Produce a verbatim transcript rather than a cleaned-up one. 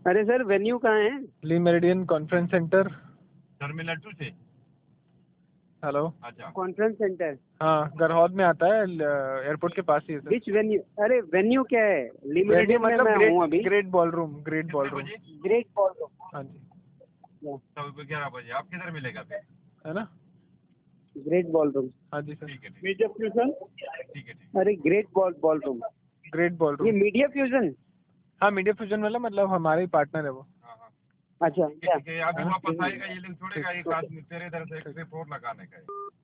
अरे sir venue कहाँ है? Le Meridien conference centre. Terminal two से। हेलो। अच्छा कॉन्फ्रेंस सेंटर। हाँ, गरहौद में आता है, एयरपोर्ट के पास ही है सर। Which venue? अरे वेन्यू क्या है? वेन्यू लिमिटेड में मतलब मैं ग्रेट हूँ अभी। Great ballroom, great ball कितने रूम। बजे? Great ball. हाँ जी, तब ग्यारह बजे आप किधर मिलेगा फिर? है ना। Great ballroom. हाँ जी सर। ठीक है ठीक मीडिया फ्यूजन। है ठीक है ठीक अरे great ball ballroom. Great ball ये रूम। Media fusion. हाँ, मीडिया फ्यूजन वाला मतलब हमारे ही पार्टनर है वो। है। हाँ हाँ अच्छा ठीक है क्या? ठीक है, अभी हाँ, वापस आएगा ये लिंक छोड़ेगा, एक ठीक। आदमी तेरे इधर से एक सिर्फ और लगाने का है।